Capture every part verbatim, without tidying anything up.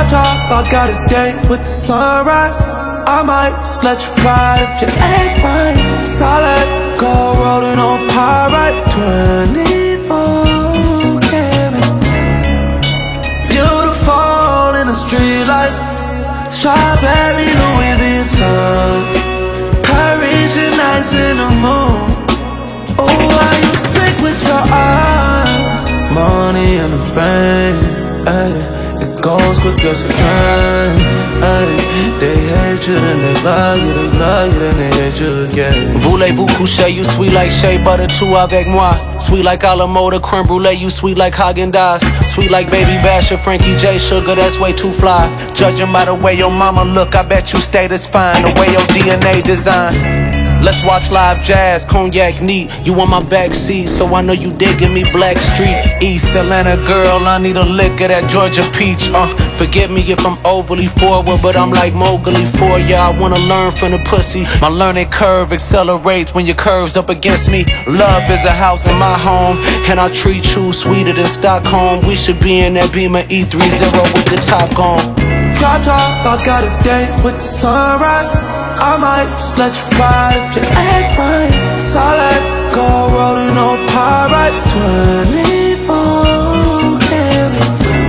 Top top, I got a date with the sunrise. I might just let you ride if you ain't right. Solid gold rolling on pyrite. Twenty-four karat. Beautiful in the streetlights. Strawberry Louis Vuitton. Parisian nights in the moon. Oh, how you speak with your eyes. Money and the fame, ay. It goes quick as a train, ay. They hate you, then they love you, they love you, then they hate you again. Voulez-vous coucher, you sweet like shea butter, tout avec moi. Sweet like Alamo, the creme brulee, you sweet like Haagen-Dazs. Sweet like Baby Basher, Frankie J. Sugar, that's way too fly. Judging by the way your mama look, I bet you status fine. The way your D N A design. Let's watch live jazz, cognac neat. You on my back seat, so I know you digging me. Black Street, East Atlanta girl, I need a lick of that Georgia peach. Uh, forgive me if I'm overly forward, but I'm like Mowgli for ya. I wanna learn from the pussy. My learning curve accelerates when your curve's up against me. Love is a house in my home, and I treat you sweeter than Stockholm. We should be in that Beamer E thirty with the top gone. Top top, I got a date with the sunrise. I might just let you ride if you ain't right. Solid gold rolling on pyrite. Twenty-four karat.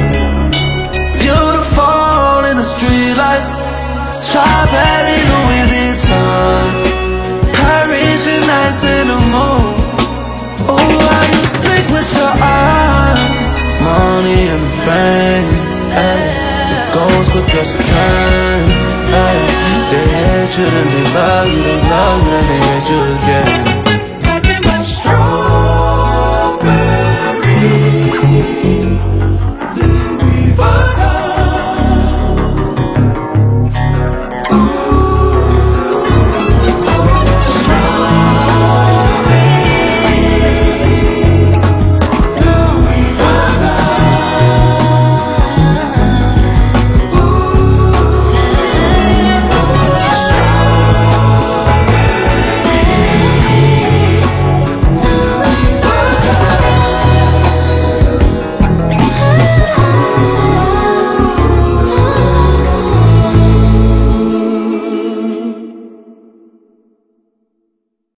Beautiful in the streetlights. Strawberry Louis Vuitton. Parisian nights in the moon. Oh, how you speak with your eyes. Money and fame, ay. It goes quick as a train, ay. They hate you, then they love you, they love you, then they hate you again.